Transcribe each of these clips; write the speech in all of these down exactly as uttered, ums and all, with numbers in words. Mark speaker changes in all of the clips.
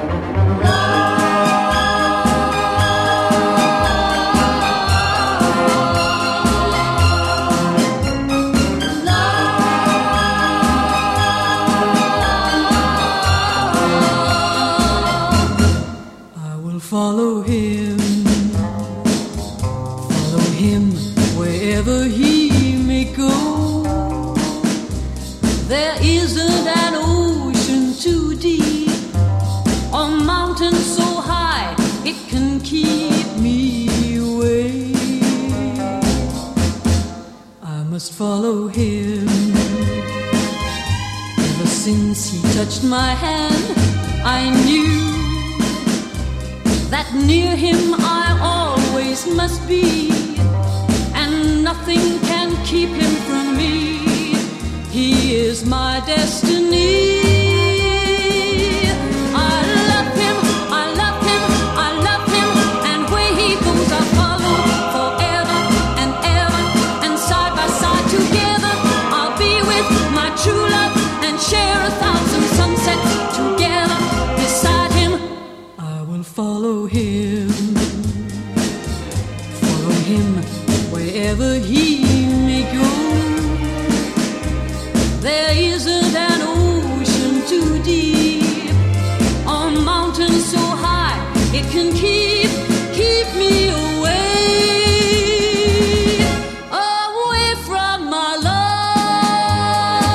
Speaker 1: Follow him, follow him wherever he may go. There isn't an ocean too deep or mountain so high it can keep me away. I must follow him. Ever since he touched my hand, I knew that near him I always must be, and nothing can keep him from me. He is my destiny. I love him, I love him, I love him, and where he goes I follow forever and ever, and side by side together I'll be with my true love and share a thousand sunsets together beside him. I will follow him, follow him wherever he may go. There isn't an ocean too deep or mountain so high it can keep, keep me away, away from my love.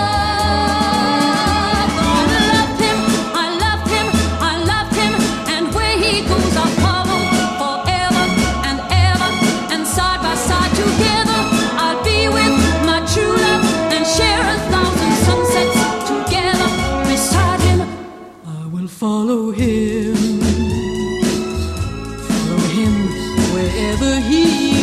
Speaker 1: I love him, I love him, I love him, and where he goes I follow forever and ever, and side by side together I'll be with my true love and share a thousand sunsets together beside him. I will follow him, follow him wherever he